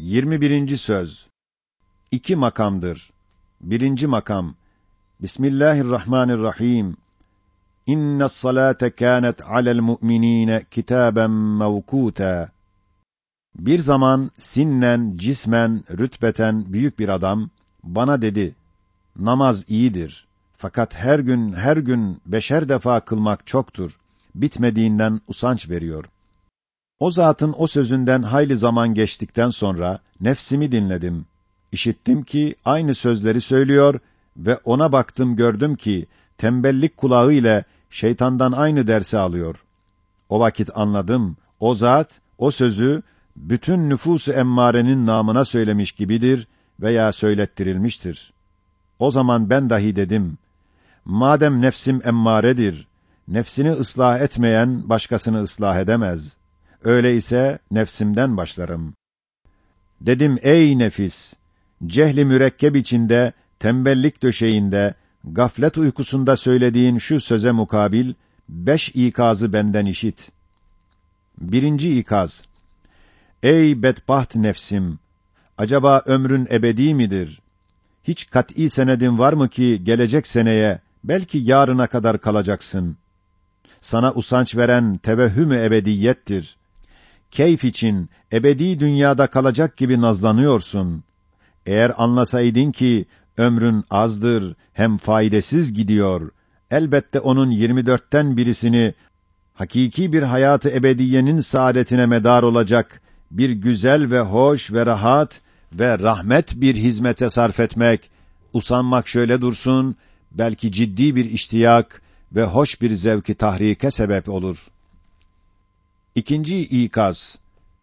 21. söz. 2 makamdır. 1. makam. Bismillahirrahmanirrahim. İnnes salate kânet alel mu'minîne kitâben mevkûtâ. Bir zaman sinnen, cismen, rütbeten büyük bir adam bana dedi: namaz iyidir. Fakat her gün 5'er defa kılmak çoktur. Bitmediğinden usanç veriyor. O zatın o sözünden hayli zaman geçtikten sonra nefsimi dinledim. İşittim ki aynı sözleri söylüyor ve ona baktım, gördüm ki tembellik kulağı ile şeytandan aynı dersi alıyor. O vakit anladım, o zat o sözü bütün nüfus-u emmârenin namına söylemiş gibidir veya söylettirilmiştir. O zaman ben dahi dedim: madem nefsim emmâredir, nefsini ıslah etmeyen başkasını ıslah edemez. Öyleyse nefsimden başlarım. Dedim: ey nefis! Cehli mürekkep içinde, tembellik döşeğinde, gaflet uykusunda söylediğin şu söze mukabil 5 ikazı benden işit. 1. ikaz. Ey bedbaht nefsim! Acaba ömrün ebedi midir? Hiç kat'î senedin var mı ki gelecek seneye, belki yarına kadar kalacaksın? Sana usanç veren tevehhüm-ü ebediyettir. Keyf için ebedi dünyada kalacak gibi nazlanıyorsun. Eğer anlasaydın ki ömrün azdır, hem faydasız gidiyor, elbette onun 24'ten birisini hakiki bir hayatı ebediyenin saadetine medar olacak bir güzel ve hoş ve rahat ve rahmet bir hizmete sarf etmek, usanmak şöyle dursun, belki ciddi bir iştiyak ve hoş bir zevki tahrike sebep olur. 2. ikaz.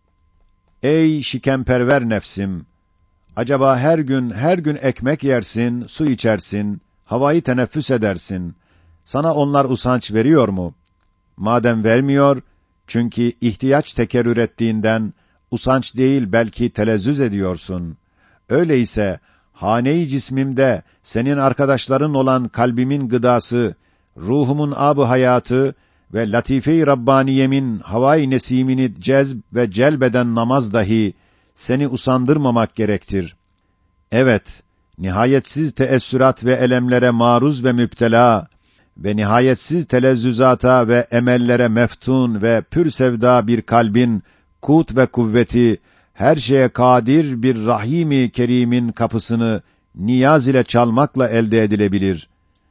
Ey şikemperver nefsim! Acaba her gün ekmek yersin, su içersin, havayı teneffüs edersin. Sana onlar usanç veriyor mu? Madem vermiyor, çünkü ihtiyaç tekerrür ettiğinden usanç değil belki telezzüz ediyorsun. Öyleyse hane-i cismimde senin arkadaşların olan kalbimin gıdası, ruhumun âb-ı hayatı ve latife-i Rabbaniyemin havai nesimini cezb ve celbeden namaz dahi seni usandırmamak gerektir. Evet, nihayetsiz teessürat ve elemlere maruz ve müptela ve nihayetsiz telezzüzata ve emellere meftun ve pür sevda bir kalbin kut ve kuvveti, her şeye kadir bir Rahim-i Kerim'in kapısını niyaz ile çalmakla elde edilebilir.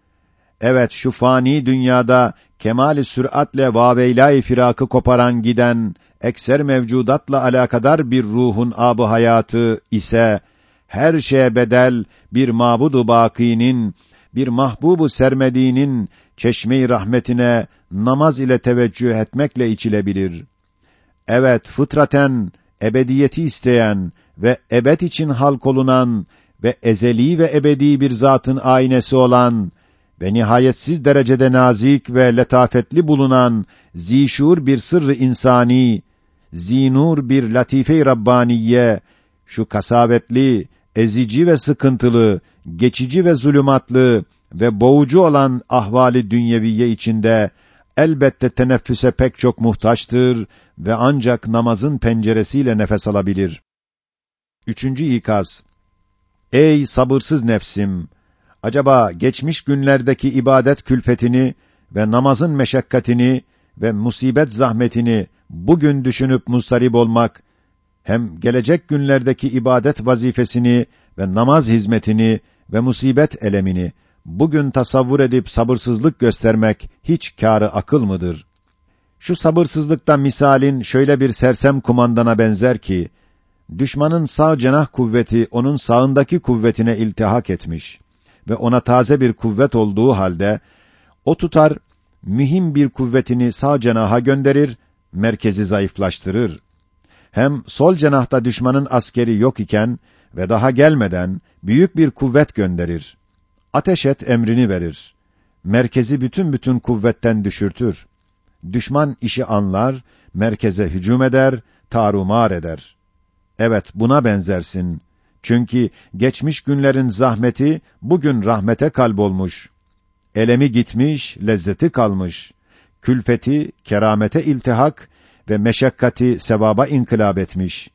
Evet, şu fani dünyada kemal-i süratle vaveyla-i firakı koparan giden ekser mevcudatla alakadar bir ruhun âb-ı hayatı ise her şeye bedel bir mabud-u bâkînin, bir mahbub-u sermediğinin çeşme-i rahmetine namaz ile teveccüh etmekle içilebilir. Evet, fıtraten ebediyeti isteyen ve ebed için halk olunan ve ezeli ve ebedi bir zatın aynesi olan ve nihayetsiz derecede nazik ve letafetli bulunan zişur bir sırrı insani, zinur bir latife-i Rabbaniye, şu kasavetli, ezici ve sıkıntılı, geçici ve zulümatlı ve boğucu olan ahvali dünyeviye içinde elbette teneffüse pek çok muhtaçtır ve ancak namazın penceresiyle nefes alabilir. 3. ikaz. Ey sabırsız nefsim! Acaba geçmiş günlerdeki ibadet külfetini ve namazın meşakkatini ve musibet zahmetini bugün düşünüp mustarip olmak, hem gelecek günlerdeki ibadet vazifesini ve namaz hizmetini ve musibet elemini bugün tasavvur edip sabırsızlık göstermek hiç kârı akıl mıdır? Şu sabırsızlıkta misalin şöyle bir sersem kumandana benzer ki, düşmanın sağ cenah kuvveti onun sağındaki kuvvetine iltihak etmiş ve ona taze bir kuvvet olduğu halde, o tutar, mühim bir kuvvetini sağ cenaha gönderir, merkezi zayıflaştırır. Hem sol cenahta düşmanın askeri yok iken ve daha gelmeden büyük bir kuvvet gönderir. Ateş et emrini verir. Merkezi bütün kuvvetten düşürtür. Düşman işi anlar, merkeze hücum eder, tarumar eder. Evet, buna benzersin. Çünkü geçmiş günlerin zahmeti bugün rahmete kalbolmuş. Elemi gitmiş, lezzeti kalmış. Külfeti keramete iltihak ve meşakkati sevaba inkılap etmiş.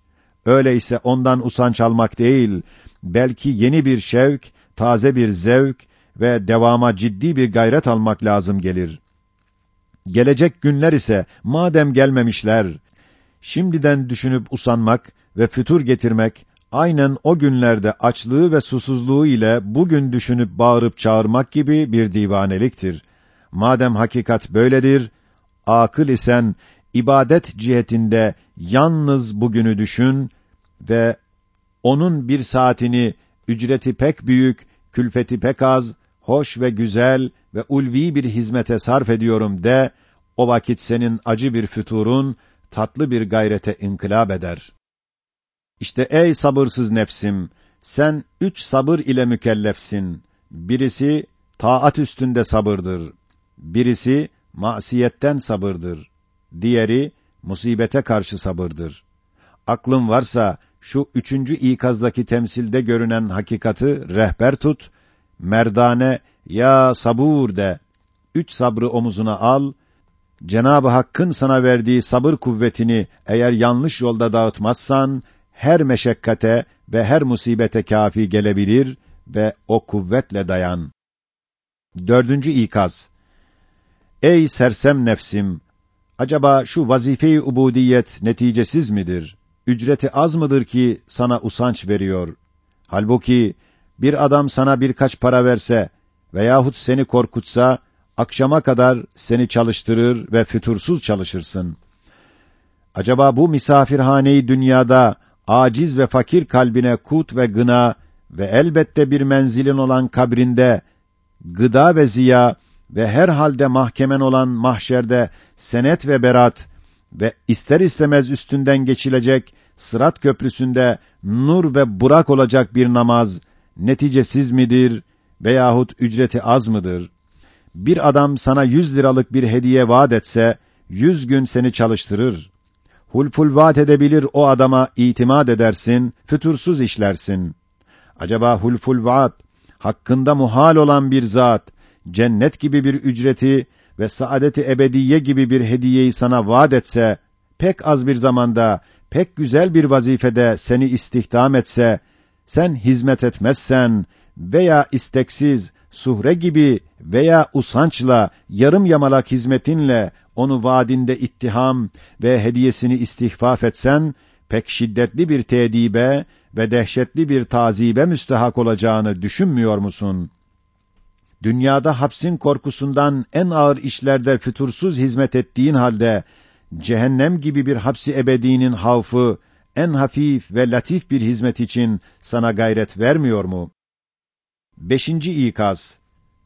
Öyleyse ondan usanç almak değil, belki yeni bir şevk, taze bir zevk ve devama ciddi bir gayret almak lazım gelir. Gelecek günler ise madem gelmemişler, şimdiden düşünüp usanmak ve fütur getirmek, aynen o günlerde açlığı ve susuzluğu ile bugün düşünüp bağırıp çağırmak gibi bir divaneliktir. Madem hakikat böyledir, akıl isen ibadet cihetinde yalnız bugünü düşün ve onun bir saatini ücreti pek büyük, külfeti pek az, hoş ve güzel ve ulvi bir hizmete sarf ediyorum de, o vakit senin acı bir füturun, tatlı bir gayrete inkılap eder. İşte ey sabırsız nefsim, sen 3 sabır ile mükellefsin. Birisi, taat üstünde sabırdır. Birisi, masiyetten sabırdır. Diğeri, musibete karşı sabırdır. Aklın varsa, şu 3. ikazdaki temsilde görünen hakikati rehber tut, merdane, ya sabur de, 3 sabrı omuzuna al, Cenab-ı Hakk'ın sana verdiği sabır kuvvetini eğer yanlış yolda dağıtmazsan, her meşakkate ve her musibete kâfi gelebilir ve o kuvvetle dayan. 4. ikaz. Ey sersem nefsim! Acaba şu vazife-i ubudiyet neticesiz midir? Ücreti az mıdır ki sana usanç veriyor? Halbuki bir adam sana birkaç para verse veyahut seni korkutsa, akşama kadar seni çalıştırır ve fütursuz çalışırsın. Acaba bu misafirhane-i dünyada aciz ve fakir kalbine kut ve gına ve elbette bir menzilin olan kabrinde gıda ve ziya ve her halde mahkemen olan mahşerde senet ve berat ve ister istemez üstünden geçilecek Sırat köprüsünde nur ve burak olacak bir namaz neticesiz midir veyahut ücreti az mıdır? Bir adam sana 100 liralık bir hediye vaat etse, 100 gün seni çalıştırır. Hulful vaat edebilir o adama itimat edersin, fütursuz işlersin. Acaba hulful vaat, hakkında muhal olan bir zat, cennet gibi bir ücreti ve saadet-i ebediye gibi bir hediyeyi sana vaat etse, pek az bir zamanda, pek güzel bir vazifede seni istihdam etse, sen hizmet etmezsen veya isteksiz, suhre gibi veya usançla, yarım yamalak hizmetinle onu vaadinde ittiham ve hediyesini istihfaf etsen, pek şiddetli bir tedibe ve dehşetli bir tazibe müstehak olacağını düşünmüyor musun? Dünyada hapsin korkusundan en ağır işlerde fütursuz hizmet ettiğin halde, cehennem gibi bir hapsi ebedinin havfı, en hafif ve latif bir hizmet için sana gayret vermiyor mu? 5. ikaz.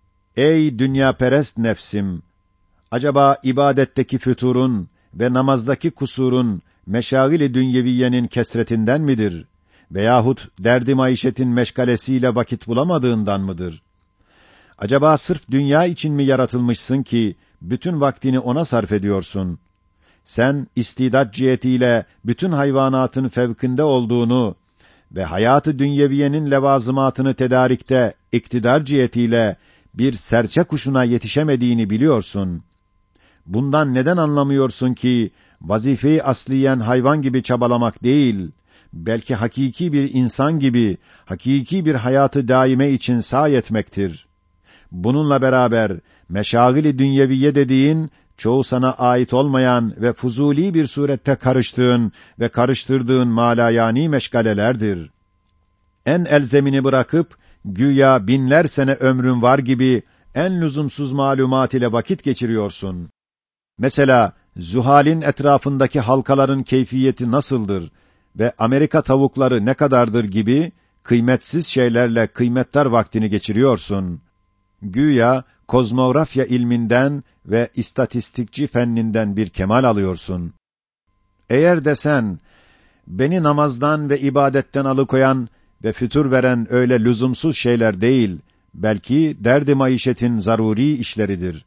Ey dünyaperest nefsim! Acaba ibadetteki füturun ve namazdaki kusurun, meşagil-i dünyeviyenin kesretinden midir? Veyahut derdi maişetin meşgalesiyle vakit bulamadığından mıdır? Acaba sırf dünya için mi yaratılmışsın ki, bütün vaktini ona sarf ediyorsun? Sen, istidat cihetiyle bütün hayvanatın fevkinde olduğunu ve hayatı dünyeviyenin levazımatını tedarikte, iktidar cihetiyle bir serçe kuşuna yetişemediğini biliyorsun. Bundan neden anlamıyorsun ki, vazife-i asliyen hayvan gibi çabalamak değil, belki hakiki bir insan gibi, hakiki bir hayatı daime için sahi etmektir. Bununla beraber, meşagil-i dünyeviye dediğin, çoğu sana ait olmayan ve fuzuli bir surette karıştığın ve karıştırdığın malayani meşgalelerdir. En elzemini bırakıp, güya binler sene ömrün var gibi, en lüzumsuz malumat ile vakit geçiriyorsun. Mesela, Zuhal'in etrafındaki halkaların keyfiyeti nasıldır ve Amerika tavukları ne kadardır gibi, kıymetsiz şeylerle kıymetdar vaktini geçiriyorsun. Güya, kozmografya ilminden ve istatistikçi fenninden bir kemal alıyorsun. Eğer desen, beni namazdan ve ibadetten alıkoyan ve fütur veren öyle lüzumsuz şeyler değil, belki derdi maişetin zaruri işleridir.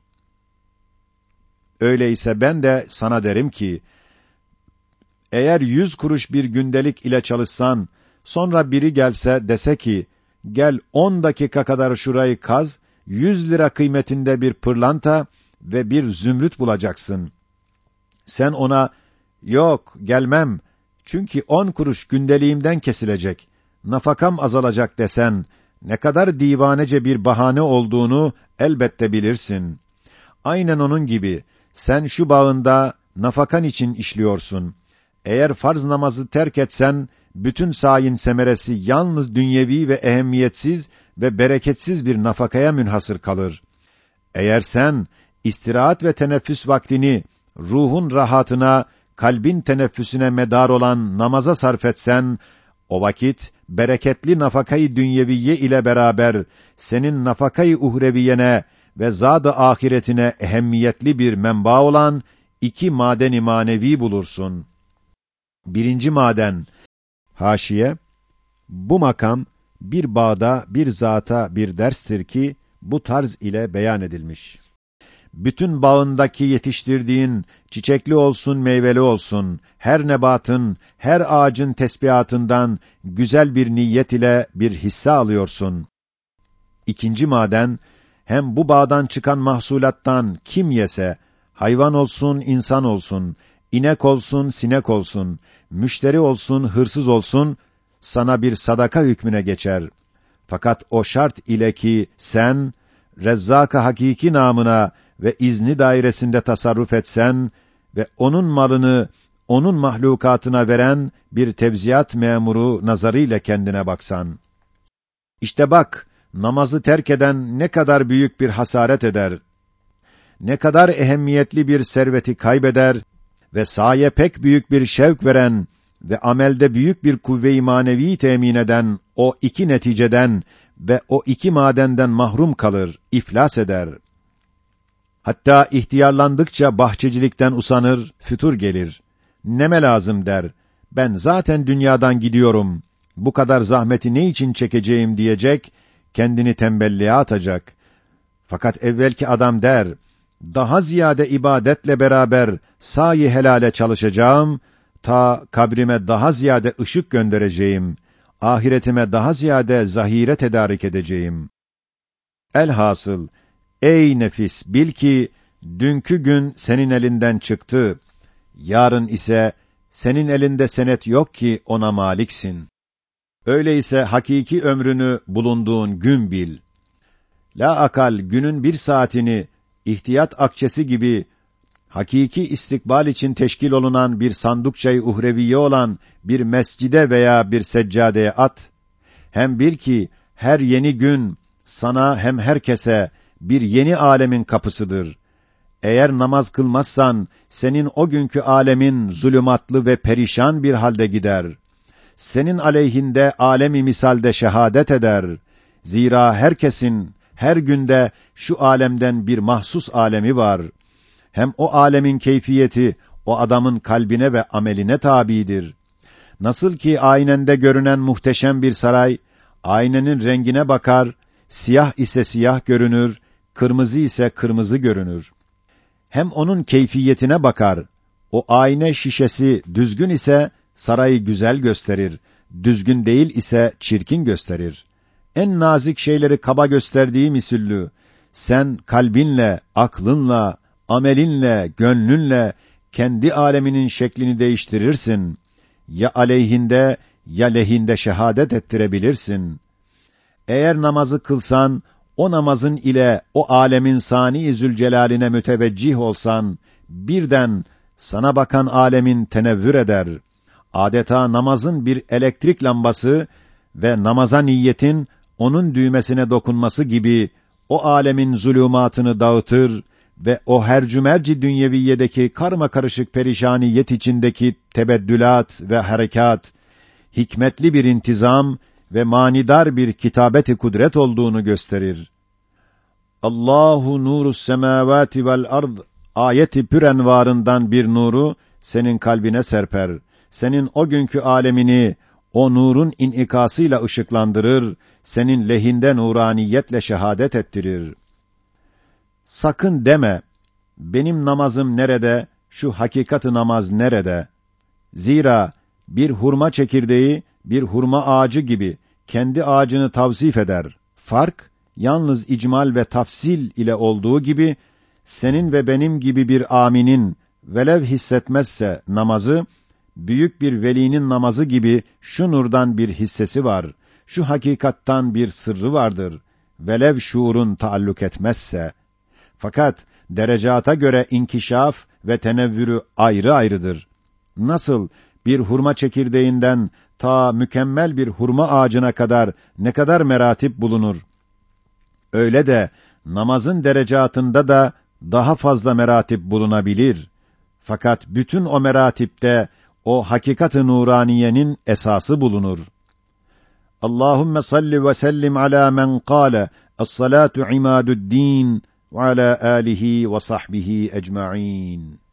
Öyleyse ben de sana derim ki, eğer 100 kuruş bir gündelik ile çalışsan, sonra biri gelse dese ki, gel 10 dakika kadar şurayı kaz, 100 lira kıymetinde bir pırlanta ve bir zümrüt bulacaksın. Sen ona, yok gelmem, Çünkü 10 kuruş gündeliğimden kesilecek, nafakam azalacak desen, ne kadar divanece bir bahane olduğunu elbette bilirsin. Aynen onun gibi, sen şu bağında nafakan için işliyorsun. Eğer farz namazı terk etsen, bütün sayin semeresi yalnız dünyevi ve ehemmiyetsiz ve bereketsiz bir nafakaya münhasır kalır. Eğer sen, istirahat ve teneffüs vaktini, ruhun rahatına, kalbin teneffüsüne medar olan namaza sarf etsen, o vakit, bereketli nafakayı dünyeviye ile beraber, senin nafakayı uhreviyene ve zat-ı ahiretine ehemmiyetli bir menba olan, 2 maden-i manevi bulursun. 1. maden, haşiye, bu makam, bir bağda bir zata bir derstir ki, bu tarz ile beyan edilmiş. Bütün bağındaki yetiştirdiğin, çiçekli olsun, meyveli olsun, her nebatın, her ağacın tesbihatından güzel bir niyet ile bir hisse alıyorsun. 2. maden, hem bu bağdan çıkan mahsulattan kim yese, hayvan olsun, insan olsun, inek olsun, sinek olsun, müşteri olsun, hırsız olsun, sana bir sadaka hükmüne geçer. Fakat o şart ile ki sen, Rezzak-ı Hakiki namına ve izni dairesinde tasarruf etsen ve onun malını, onun mahlukatına veren bir tevziyat memuru nazarıyla kendine baksan. İşte bak, namazı terk eden ne kadar büyük bir hasaret eder, ne kadar ehemmiyetli bir serveti kaybeder ve saye pek büyük bir şevk veren ve amelde büyük bir kuvve-i manevi temin eden o 2 neticeden ve o 2 madenden mahrum kalır, iflas eder. Hatta ihtiyarlandıkça bahçecilikten usanır, fütur gelir. Neme lazım der, ben zaten dünyadan gidiyorum, bu kadar zahmeti ne için çekeceğim diyecek, kendini tembelliğe atacak. Fakat evvelki adam der, daha ziyade ibadetle beraber sayi helale çalışacağım, ta kabrime daha ziyade ışık göndereceğim, ahiretime daha ziyade zahire tedarik edeceğim. Elhasıl, ey nefis, bil ki, dünkü gün senin elinden çıktı, yarın ise senin elinde senet yok ki ona maliksin. Öyleyse hakiki ömrünü bulunduğun gün bil. La akal günün 1 saatini, ihtiyat akçesi gibi, hakiki istikbal için teşkil olunan bir sandukçayı uhreviye olan bir mescide veya bir seccadeye at. Hem bil ki, her yeni gün, sana hem herkese, bir yeni alemin kapısıdır. Eğer namaz kılmazsan, senin o günkü alemin zulümatlı ve perişan bir halde gider. Senin aleyhinde alemi misalde şehadet eder. Zira herkesin, her günde şu alemden bir mahsus alemi var. Hem o alemin keyfiyeti, o adamın kalbine ve ameline tabidir. Nasıl ki aynende görünen muhteşem bir saray, aynenin rengine bakar, siyah ise siyah görünür, kırmızı ise kırmızı görünür. Hem onun keyfiyetine bakar, o ayna şişesi düzgün ise sarayı güzel gösterir, düzgün değil ise çirkin gösterir. En nazik şeyleri kaba gösterdiği misüllü, sen kalbinle, aklınla, amelinle, gönlünle kendi aleminin şeklini değiştirirsin. Ya aleyhinde ya lehinde şehadet ettirebilirsin. Eğer namazı kılsan, o namazın ile o alemin sani-i zülcelaline müteveccih olsan, birden sana bakan alemin tenevvür eder. Adeta namazın bir elektrik lambası ve namaza niyetin onun düğmesine dokunması gibi o alemin zulümatını dağıtır ve o hercümerci dünyeviyedeki karmakarışık perişaniyet içindeki tebeddülat ve harekat, hikmetli bir intizam ve manidar bir kitabeti kudret olduğunu gösterir. Allahu nurus semavati vel ard ayeti pürenvarından bir nuru senin kalbine serper. Senin o günkü alemini o nurun inikasıyla ışıklandırır, senin lehinde nuraniyetle şehadet ettirir. Sakın deme, benim namazım nerede, şu hakikati namaz nerede? Zira bir hurma çekirdeği, bir hurma ağacı gibi kendi ağacını tavsif eder. Fark, yalnız icmal ve tafsil ile olduğu gibi, senin ve benim gibi bir aminin velev hissetmezse namazı, büyük bir velinin namazı gibi şu nurdan bir hissesi var, şu hakikattan bir sırrı vardır, velev şuurun taalluk etmezse. Fakat derecata göre inkişaf ve tenevvürü ayrı ayrıdır. Nasıl bir hurma çekirdeğinden ta mükemmel bir hurma ağacına kadar ne kadar meratip bulunur. Öyle de namazın derecatında da daha fazla meratip bulunabilir. Fakat bütün o meratipte o hakikat-ı nuraniyenin esası bulunur. Allahümme salli ve sellim ala men kâle es-salatu imadu'd-din ve ala âlihi ve sahbihi ecma'in.